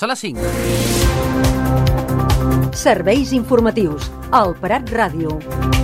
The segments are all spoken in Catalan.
Són les 5. Serveis informatius. Al Prat Ràdio.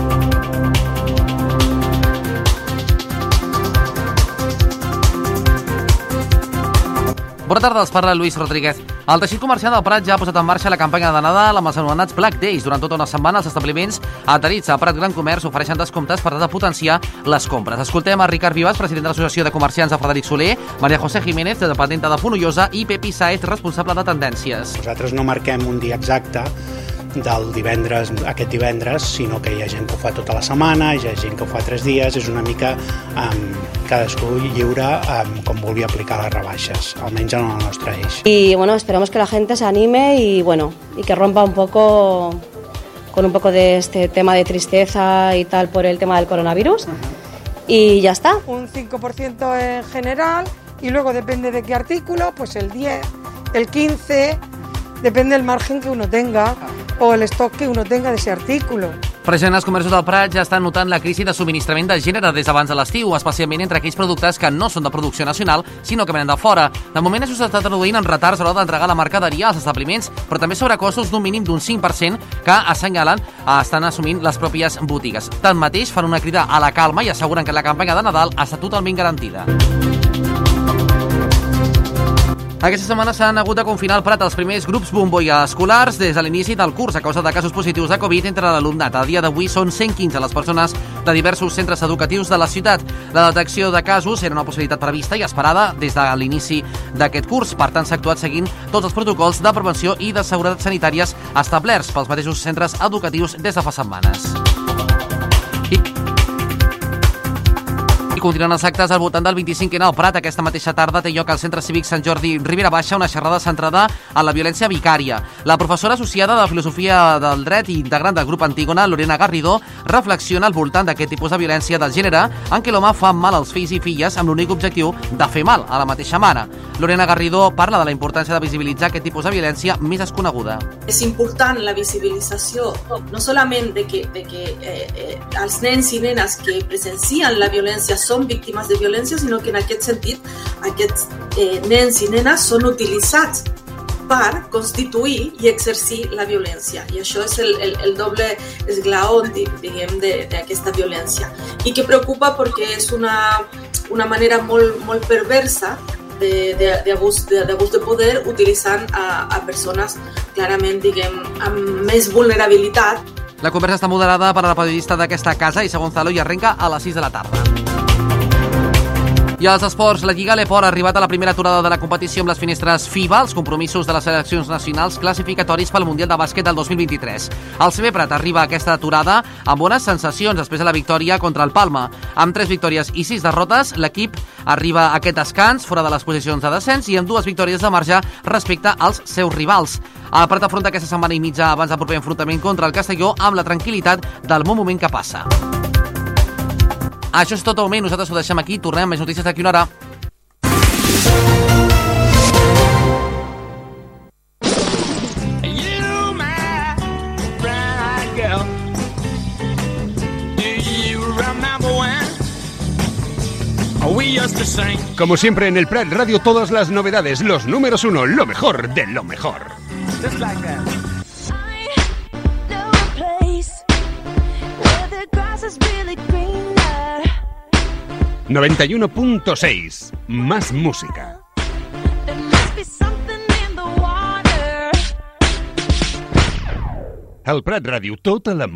Bona tarda, els parla Lluís Rodríguez. El teixit comercial del Prat ja ha posat en marxa la campanya de Nadal amb els anomenats Black Days. Durant tota una setmana, els establiments adherits a Prat Gran Comerç ofereixen descomptes per tal de potenciar les compres. Escoltem a Ricard Vivas, president de l'Associació de Comerciants de Frederic Soler, Maria José Jiménez, dependenta de Fonollosa, i Pepi Saez, responsable de tendències. Nosaltres no marquem un dia exacte del divendres, aquest divendres, sinó que hi ha gent que ho fa tota la setmana, hi ha gent que ho fa 3 dies, és una mica cadascú lliure com vulgui aplicar les rebaixes, almenys en el nostre eix. Y bueno, esperamos que la gente se anime y que rompa un poco con un poco de este tema de tristeza y tal por el tema del coronavirus. Y ya está. Un 5% en general y luego depende de qué artículo, pues el 10, el 15, depende del margen que uno tenga o el stock que uno tenga de ese artículo. Precisament els comerços del Prat ja estan notant la crisi de subministrament de gènere des d'abans de l'estiu, especialment entre aquells productes que no són de producció nacional, sinó que venen de fora. De moment això s'està traduint en retards a l'hora d'entregar la mercaderia als establiments, però també sobrecostos d'un mínim d'un 5% que assenyalen estan assumint les pròpies botigues. Tanmateix, fan una crida a la calma i asseguren que la campanya de Nadal està totalment garantida. Aquesta setmana s'han hagut de confinar al Prat els primers grups bombolla escolars des de l'inici del curs a causa de casos positius de Covid entre l'alumnat. A dia d'avui són 115 les persones de diversos centres educatius de la ciutat. La detecció de casos era una possibilitat prevista i esperada des de l'inici d'aquest curs. Per tant, s'ha actuat seguint tots els protocols de prevenció i de seguretat sanitàries establerts pels mateixos centres educatius des de fa setmanes. I continuen els actes al voltant del 25N al Prat. Aquesta mateixa tarda té lloc al Centre Cívic Sant Jordi Ribera Baixa una xerrada centrada en la violència vicària. La professora associada de Filosofia del Dret i integrant del grup Antígona, Lorena Garrido, reflexiona al voltant d'aquest tipus de violència del gènere en què l'home fa mal als fills i filles amb l'únic objectiu de fer mal a la mateixa mare. Lorena Garrido parla de la importància de visibilitzar aquest tipus de violència més desconeguda. És important la visibilització, no solament de que els nens i nenes que presencien la violència són víctimes de violència, sinó que en aquest sentit aquests nens i nenes són utilitzats per constituir i exercir la violència. I això és el doble esglaó, diguem, d'aquesta violència. I que preocupa perquè és una manera molt perversa d'abús de poder utilitzant a persones clarament, diguem, amb més vulnerabilitat. La conversa està moderada per la periodista d'aquesta casa, Isa Gonzalo, i arrenca a les 6 de la tarda. I als esports, la Lliga Leport ha arribat a la primera aturada de la competició amb les finestres FIBA, els compromisos de les seleccions nacionals classificatoris pel Mundial de Bàsquet del 2023. El CB Prat arriba a aquesta aturada amb bones sensacions després de la victòria contra el Palma. Amb 3 victòries i 6 derrotes, l'equip arriba a aquest descans fora de les posicions de descens i amb 2 victòries de marge respecte als seus rivals. El Prat afronta aquesta setmana i mitja abans del proper enfrontament contra el Castelló amb la tranquil·litat del bon moment que passa. Això és tot el moment, nosaltres ho deixem aquí, tornem amb més notícies d'aquí una hora. Como siempre en el Prat Radio, todas las novedades, los números 1, lo mejor de lo mejor. 91.6, más música. El Prat Ràdio, tota la...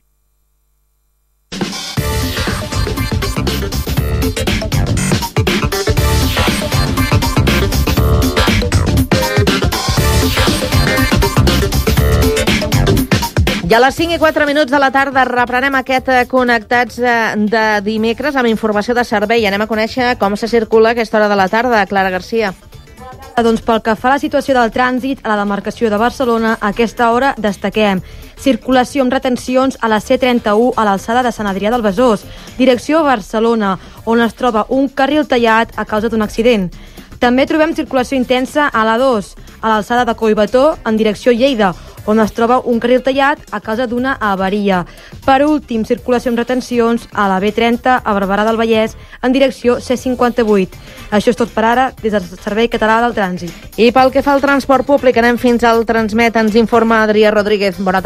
I a les 5:04 de la tarda reprenem aquest Connectats de dimecres amb informació de servei. Anem a conèixer com se circula a aquesta hora de la tarda. Clara Garcia. Doncs pel que fa a la situació del trànsit a la demarcació de Barcelona, a aquesta hora destaquem circulació amb retencions a la C31 a l'alçada de Sant Adrià del Besòs, direcció a Barcelona, on es troba un carril tallat a causa d'un accident. També trobem circulació intensa a la 2, a l'alçada de Collbató, en direcció Lleida, on es troba un carril tallat a causa d'una avaria. Per últim, circulació amb retencions a la B30 a Barberà del Vallès en direcció C58. Això és tot per ara des del Servei Català del Trànsit. I pel que fa al transport públic, anem fins al Transmet. Ens informa Adrià Rodríguez. Bona tarda.